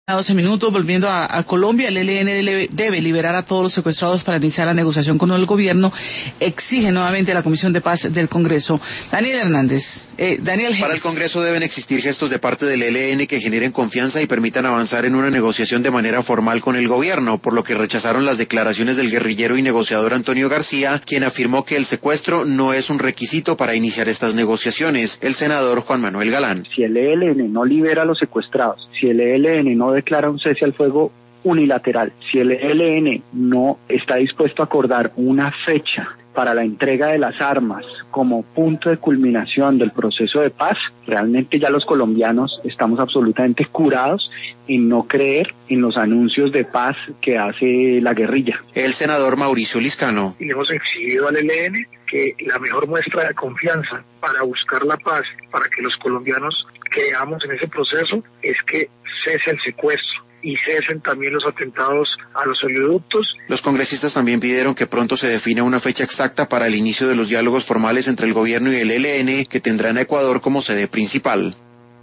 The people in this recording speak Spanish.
A 12 minutos, volviendo a Colombia, el ELN debe liberar a todos los secuestrados para iniciar la negociación con el gobierno. Exige nuevamente la Comisión de Paz del Congreso. Daniel Hernández. Para el Congreso deben existir gestos de parte del ELN que generen confianza y permitan avanzar en una negociación de manera formal con el gobierno, por lo que rechazaron las declaraciones del guerrillero y negociador Antonio García, quien afirmó que el secuestro no es un requisito para iniciar estas negociaciones. El senador Juan Manuel Galán. Si el ELN no libera a los secuestrados, si el ELN no declara un cese al fuego unilateral, si el ELN no está dispuesto a acordar una fecha para la entrega de las armas como punto de culminación del proceso de paz, realmente ya los colombianos estamos absolutamente curados en no creer en los anuncios de paz que hace la guerrilla. El senador Mauricio Liscano. Y le hemos exigido al ELN que la mejor muestra de confianza para buscar la paz, para que los colombianos creamos en ese proceso, es que cese el secuestro y cesen también los atentados a los oleoductos. Los congresistas también pidieron que pronto se defina una fecha exacta para el inicio de los diálogos formales entre el gobierno y el ELN, que tendrán a Ecuador como sede principal.